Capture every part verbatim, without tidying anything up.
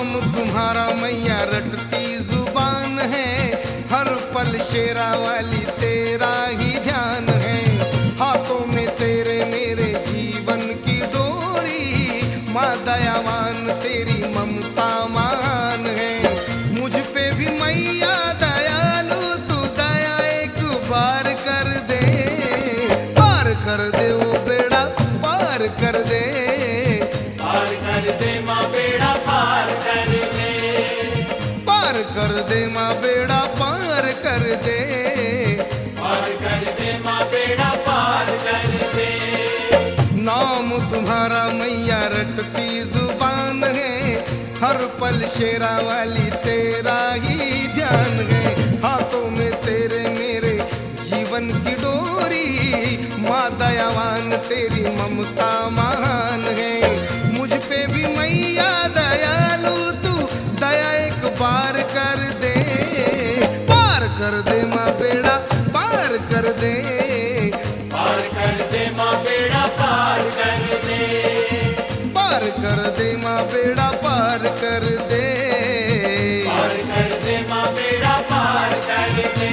नाम तुम्हारा मैया रटती जुबान है, हर पल शेरा वाली तेरा ही ध्यान है। हाथों में तेरे मेरे जीवन की डोरी, माँ दयावान तेरी ममता मान है। मुझ पे भी मैया दयालु तू दया एक बार कर दे, पार कर दे वो बेड़ा पार कर दे, पार कर दे माँ बेड़ा पार कर दे, पार कर दे माँ बेड़ा पार कर दे, पार कर दे माँ बेड़ा पार कर दे। नाम तुम्हारा मैया रटती जुबान है, हर पल शेरा वाली तेरा ही ध्यान है। हाथों में तेरे मेरे जीवन की डोरी, माँ दयावान तेरी ममता महान है। मुझ पे भी मैया दयालु तू दया एक बार कर दे, पार कर दे माँ बेड़ा पार कर दे, पार कर दे माँ बेड़ा पार कर दे, पार कर दे माँ बेड़ा पार कर दे, पार कर दे माँ बेड़ा पार कर दे।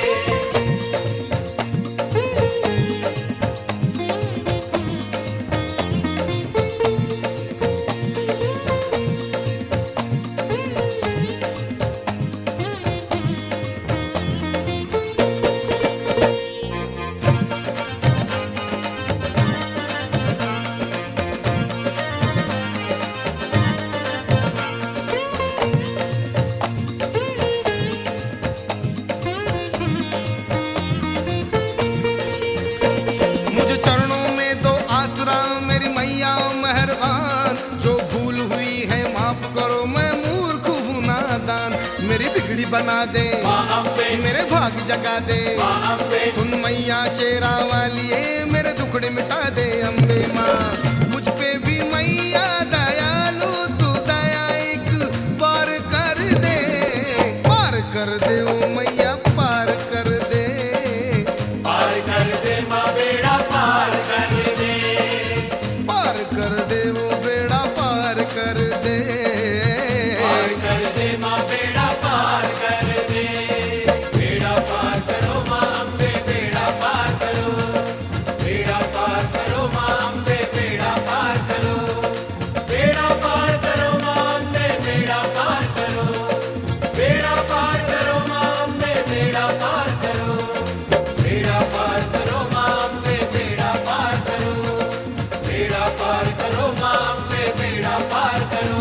मुझे चरणों में दो आसरा मेरी मैया मेहरबान, जो भूल हुई है माफ करो मैं मूर्ख हूँ नादान। मेरी बिगड़ी बना दे माँ अम्बे, मेरे भाग जगा दे, माँ अम्बे, सुन मैया शेरा वाली है मेरे दुखड़े मिटा दे अम्बे माँ। मुझ पे भी मैया दयालु तू दया एक बार कर दे, पार कर दे ओ मैया पार कर दे, पार कर दे माँ बेड़ा पार कर दे, पार कर दे वो बेड़ा पार कर दे, पार कर दे माँ बेड़ा पार कर दे। बेड़ा पार करो माँ अम्बे बेड़ा पार करो, बेड़ा पार करो माँ अम्बे बेड़ा पार करो, बेड़ा पार करो माँ अम्बे बेड़ा पार करो, बेड़ा पार करो माँ अम्बे बेड़ा पार करो, बेड़ा पार करो माँ अम्बे बेड़ा पार करो, बेड़ा पार करो माँ अम्बे बेड़ा पार करो।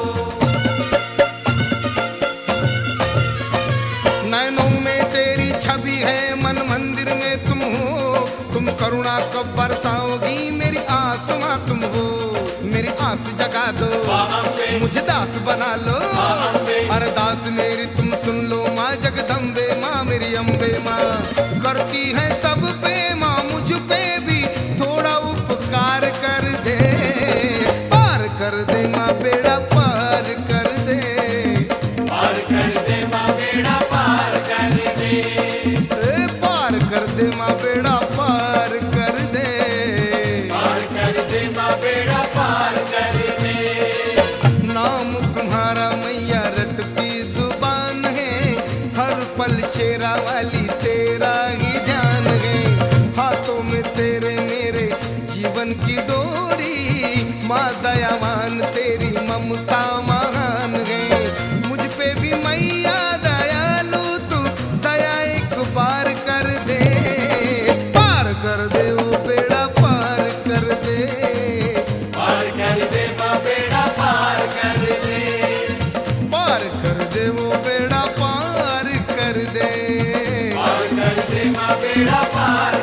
नैनों में तेरी छवि है मन मंदिर में तुम हो, तुम करुणा कब बरसाओगी मेरी आस माँ तुम हो। मेरी आस जगा दो माँ अम्बे, मुझे दास बना लो, माँ अम्बे, अरदास मेरी तुम सुन लो माँ जगदम्बे माँ मेरी अम्बे माँ। करती है सब पे माँ मुझ पे भी थोड़ा उपकार कर दे, पार कर दे माँ बेड़ा पार कर दे, पार कर दे माँ बेड़ा पार कर दे, ए, पार कर दे माँ बेड़ा पार कर दे, पार कर दे माँ बेड़ा पार कर दे। नाम तुम्हारा मैया रटती जुबान है, हर पल शेरा वाली तेरा ही ध्यान है। हाथों में तेरे मेरे जीवन की डोरी, माँ दयावान तेरी ममता महान है। मुझ पे भी मैया दयालु तू दया एक बार कर दे, पार कर दे वो बेड़ा पार कर दे, पार कर दे माँ बेड़ा पार कर दे, पार कर दे वो बेड़ा पार कर दे, पार कर दे माँ बेड़ा पार